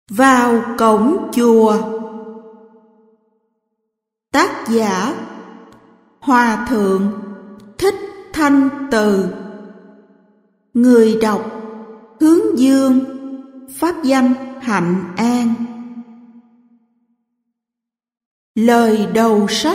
Vào cổng chùa. Tác giả Hòa Thượng Thích Thanh Từ. Người đọc Hướng Dương, pháp danh Hạnh An. Lời đầu sách.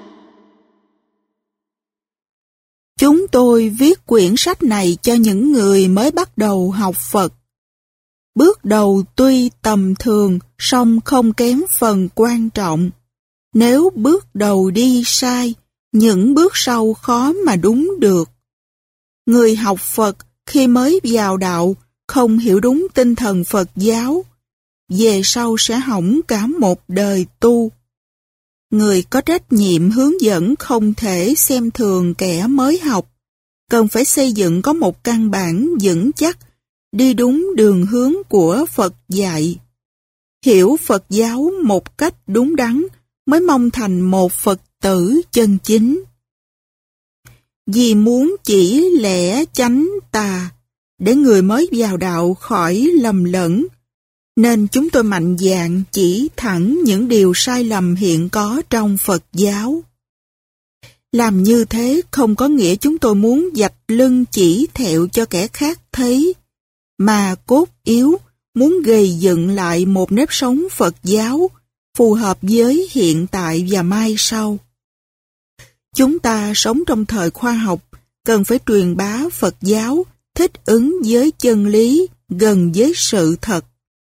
Chúng tôi viết quyển sách này cho những người mới bắt đầu học Phật. Bước đầu tuy tầm thường, song không kém phần quan trọng. Nếu bước đầu đi sai, những bước sau khó mà đúng được. Người học Phật khi mới vào đạo không hiểu đúng tinh thần Phật giáo, về sau sẽ hỏng cả một đời tu. Người có trách nhiệm hướng dẫn không thể xem thường kẻ mới học, cần phải xây dựng có một căn bản vững chắc, đi đúng đường hướng của Phật dạy. Hiểu Phật giáo một cách đúng đắn mới mong thành một Phật tử chân chính. Vì muốn chỉ lẽ chánh tà, để người mới vào đạo khỏi lầm lẫn, nên chúng tôi mạnh dạn chỉ thẳng những điều sai lầm hiện có trong Phật giáo. Làm như thế không có nghĩa chúng tôi muốn vạch lưng chỉ thẹo cho kẻ khác thấy, mà cốt yếu muốn gây dựng lại một nếp sống Phật giáo phù hợp với hiện tại và mai sau. Chúng ta sống trong thời khoa học, cần phải truyền bá Phật giáo thích ứng với chân lý, gần với sự thật.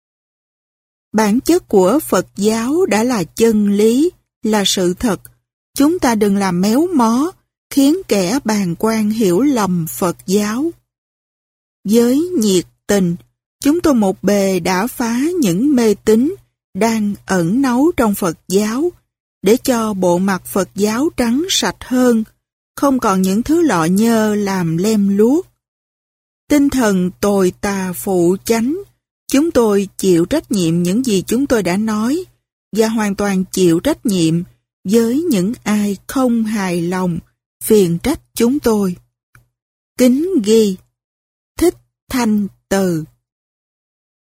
Bản chất của Phật giáo đã là chân lý, là sự thật. Chúng ta đừng làm méo mó, khiến kẻ bàng quan hiểu lầm Phật giáo. Với nhiệt tình, chúng tôi một bề đã phá những mê tín đang ẩn náu trong Phật giáo, để cho bộ mặt Phật giáo trắng sạch hơn, không còn những thứ lọ nhơ làm lem luốc. Tinh thần tồi tà phụ chánh, chúng tôi chịu trách nhiệm những gì chúng tôi đã nói, và hoàn toàn chịu trách nhiệm với những ai không hài lòng, phiền trách chúng tôi. Kính ghi Thích Thanh Từ.